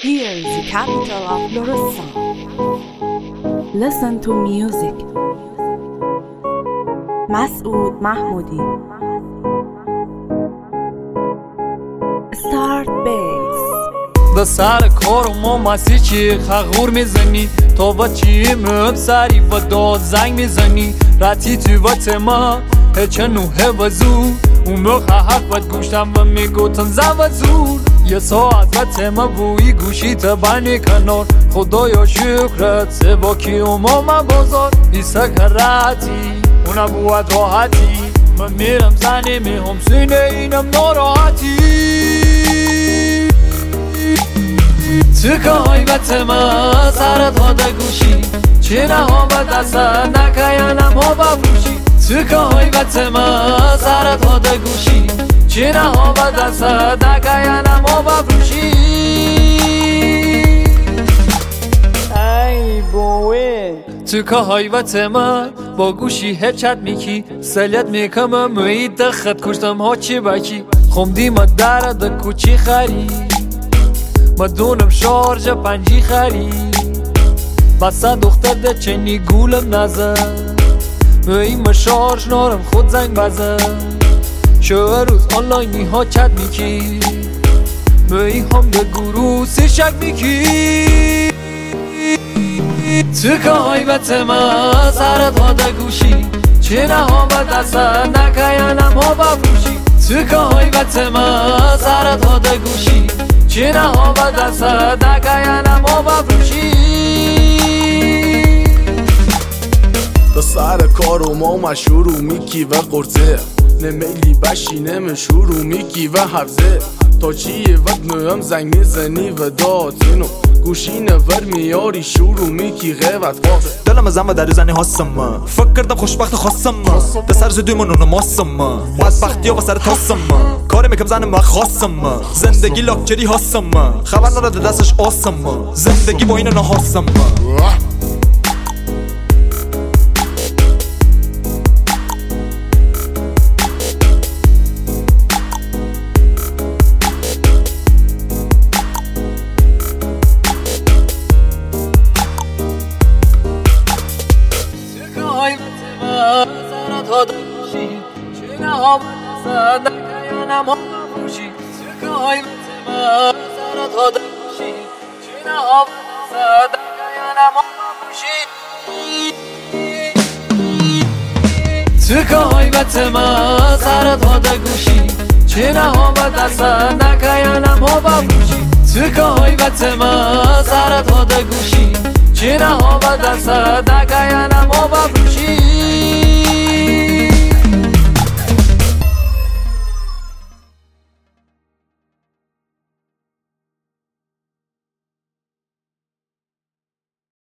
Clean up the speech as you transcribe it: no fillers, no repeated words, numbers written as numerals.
Here is the capital of Lorissa. Listen to music. مسعود محمودی. Start bass. ده سر کارم و مسی چی خغور میزنی تو با چی مبسری و داد زنگ میزنی رتی تو با تما هچه نوه و زور اون موقع حق بد گوشتم و میگوتن زن و زور یه ساعت و تما بوی گوشی تبانی کنار خدایا شکرت سبا کی اوما من بازار بیسا کرتی اونا بود راحتی من میرم زنی میهم سینه اینم ناراحتی تو که حیبت من سرت ها ده گوشی چینه ها به دست نکیانم ها بفروشی تو که حیبت من سرت ها ده گوشی چینه ها به دست نکیانم ها بفروشی ای بوی تو که حیبت من با گوشی هچت میکی سلیت میکم موید خط کشتم ها چی بکی خومدی ما درد کوچی خرید مدونم شارژ پنجی خرید بسا دختر ده چنی گولم نزد این شارژ نارم خود زنگ بزد شو روز آنلاینی ها چت میکی این هم ده گروه سی شک میکی تو که حیبت من سرت ها ده گوشی چینه ها به دست نکیانم ها بفروشی تو که حیبت من سرت ها ده گوشی چینه ها به دست نکیانم ها بفروشی تا سر کارو ما شروع میکی و قرصه نمیلی بشینم شروع میکی و حفظه تا چیه وقت نویم زنگ میزنی و داتینو گوشی نور میاری شروع میکی غیبت خواست دلم از همه در زنی هستم فکر کردم خوشبخت خواستم ده سر زدوی منو نماستم بدبختی ها با سر تاستم کاری میکم زنم خواستم زندگی لاکچری هستم خبر نداره دستش آسم زندگی با اینو نهاستم سرت ها ده گوشی چینه ها به دست نکیانم ها بفروشی تو که حیبت من سرت ها ده گوشی چینه ها به دست نکیانم ها بفروشی تو که حیبت من سرت ها ده گوشی چینه ها به دست نکیانم ها بفروشی تو که حیبت من سرت ها ده گوشی چینه ها به دست نکیانم ها بفروشی